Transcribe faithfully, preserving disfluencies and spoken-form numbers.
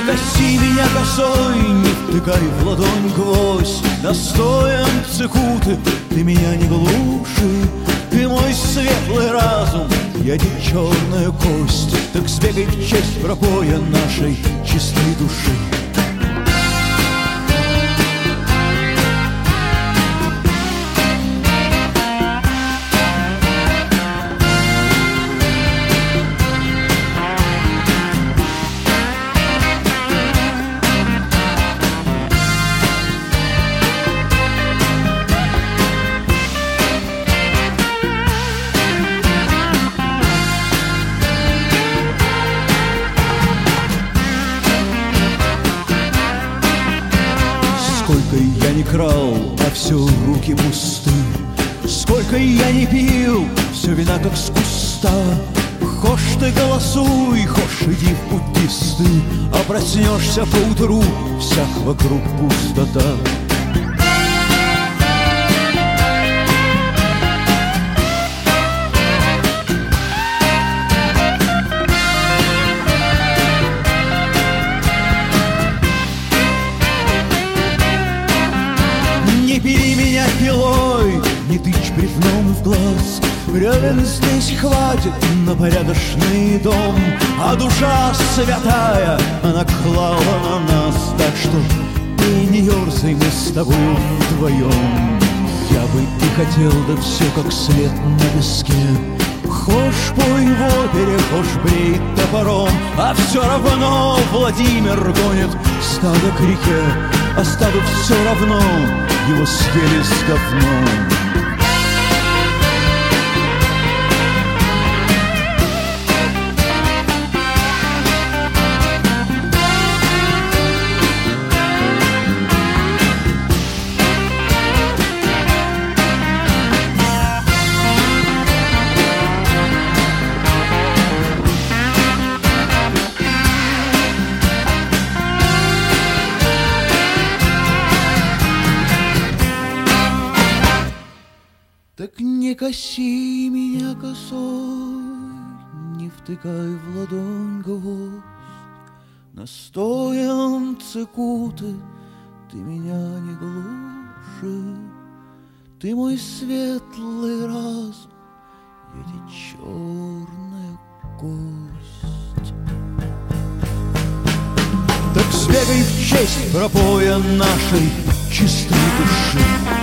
коси меня косой, не втыкай в ладонь гвоздь. Настоем цикуты ты меня не глуши. Ты мой светлый разум, я не черная кость. Так сбегай в честь пропоя нашей чистой души. Сколько я не крал, а все руки пусты. Сколько я не пил, все вина как с куста. Хошь ты голосуй, хошь иди в путь песты, а проснешься поутру, всяк вокруг пустота. Не бери меня пилой, не тычь бревном в глаз. Бревен здесь хватит на порядочный дом, а душа святая, она клала на нас. Так что ты не ерзай, мы с тобой вдвоем. Я бы и хотел, да все как свет на песке. Хошь пой в опере, хошь брей топором, а все равно Владимир гонит стадо к реке, а стаду все равно его съели с говном. Так не коси меня косой, не втыкай в ладонь гвоздь. Настоем цикуты ты меня не глуши. Ты мой светлый разум, я ведь черная кость. Так сбегай в честь пропоя нашей чистой души.